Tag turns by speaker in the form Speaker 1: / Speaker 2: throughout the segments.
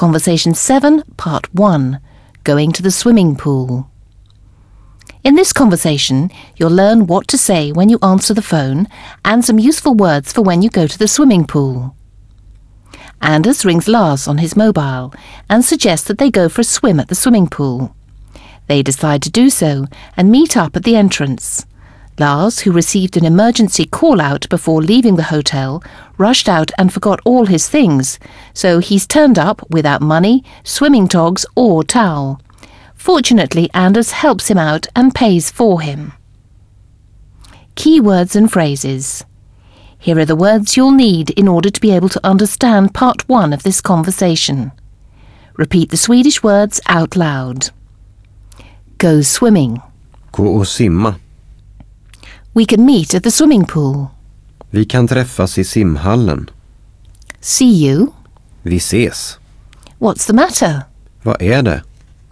Speaker 1: Conversation 7, Part 1, Going to the Swimming Pool. In this conversation, you'll learn what to say when you answer the phone and some useful words for when you go to the swimming pool. Anders rings Lars on his mobile and suggests that they go for a swim at the swimming pool. They decide to do so and meet up at the entrance. Lars, who received an emergency call-out before leaving the hotel, rushed out and forgot all his things, so he's turned up without money, swimming togs or towel. Fortunately, Anders helps him out and pays for him. Key words and phrases. Here are the words you'll need in order to be able to understand part 1 of this conversation. Repeat the Swedish words out loud. Go swimming.
Speaker 2: Gå och simma.
Speaker 1: We can meet at the swimming pool.
Speaker 2: Vi kan träffas i simhallen.
Speaker 1: See you.
Speaker 2: Vi ses.
Speaker 1: What's the matter?
Speaker 2: Vad är det?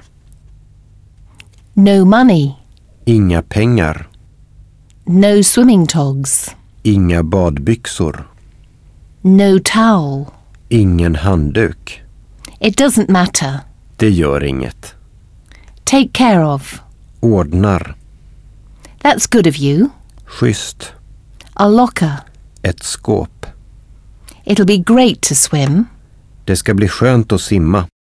Speaker 1: No money.
Speaker 2: Inga pengar.
Speaker 1: No swimming togs.
Speaker 2: Inga badbyxor.
Speaker 1: No towel.
Speaker 2: Ingen handduk.
Speaker 1: It doesn't matter.
Speaker 2: Det gör inget.
Speaker 1: Take care of.
Speaker 2: Ordnar.
Speaker 1: That's good of you.
Speaker 2: Schysst.
Speaker 1: A locker.
Speaker 2: Ett skåp.
Speaker 1: It'll be great to swim.
Speaker 2: Det ska bli skönt att simma.